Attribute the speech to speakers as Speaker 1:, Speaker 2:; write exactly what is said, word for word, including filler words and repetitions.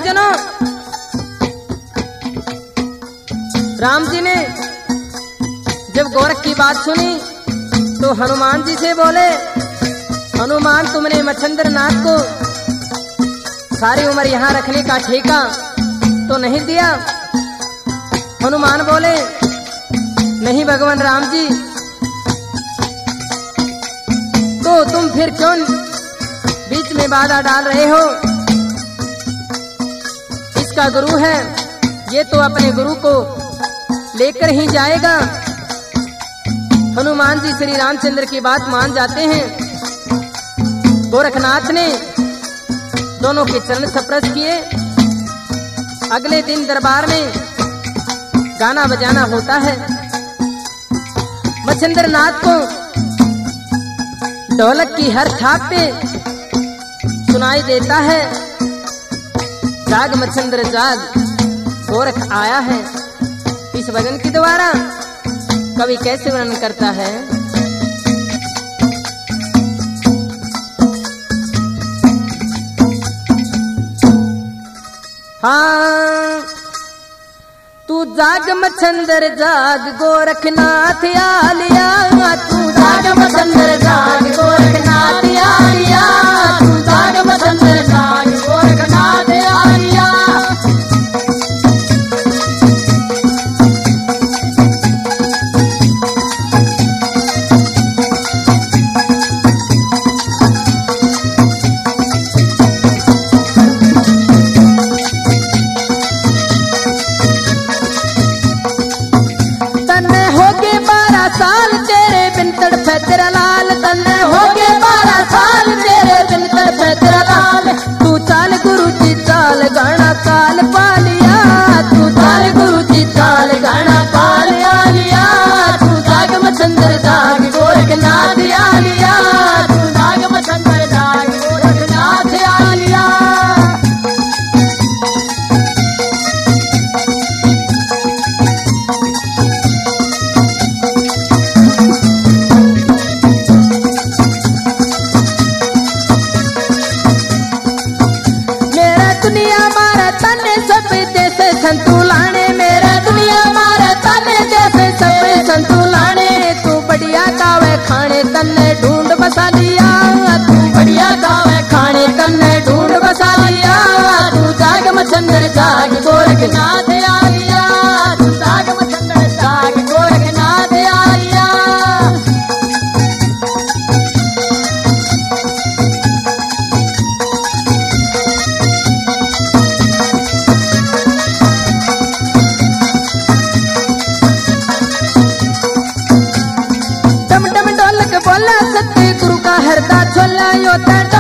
Speaker 1: भक्तजनों, राम जी ने जब गोरख की बात सुनी तो हनुमान जी से बोले, हनुमान तुमने मच्छिंद्र नाथ को सारी उम्र यहाँ रखने का ठेका तो नहीं दिया? हनुमान बोले, नहीं भगवान राम जी, तो तुम फिर क्यों बीच में बाधा डाल रहे हो? इसका गुरु है, ये तो अपने गुरु को लेकर ही जाएगा। हनुमान जी श्री रामचंद्र की बात मान जाते हैं। गोरखनाथ ने दोनों के चरण स्पर्श किए। अगले दिन दरबार में गाना बजाना होता है। मच्छिंद्र नाथ को ढोलक की हर थाप पे सुनाई देता है, जाग मच्छिंद्र जाग, गोरख आया है। इस भजन के द्वारा कवि कैसे वर्णन करता है? हाँ, तू जाग मच्छिंद्र जाग, गोरखनाथ आलिया, तू जाग मच्छिंद्र जाग, गोरखनाथ आलिया, तू जाग मच्छिंद्र जाग, गोरखनाथ आलिया। साल तेरे बिन तड़पे तेरा लाल, तन्ने हो गए बारह साल तेरे बिन तड़पे तेरा लाल। तू चाल गुरु जी चाल गाना काल पालिया, तू चाल गुरु जी चाल गाना काल आलिया, तू जाग मच्छिंद्र जाग, गोरखनाथ आलिया, तू जाग मच्छिंद्र जाग, गोरखनाथ आलिया। संतुलाने मेरे दुनिया मारे तने जैसे सब संतुलाने, तू बढ़िया गावे खाने तन्ने ढूंढ बसा लिया, तू बढ़िया गावे खाने तन्ने ढूंढ बसा लिया, तू जाग मच्छिंद्र जाग, गोरखनाथ आलिया, तू जाग मच्छिंद्र जाग, गोरखनाथ आलिया। बोला सत्य गुरु का हरदा छोला योता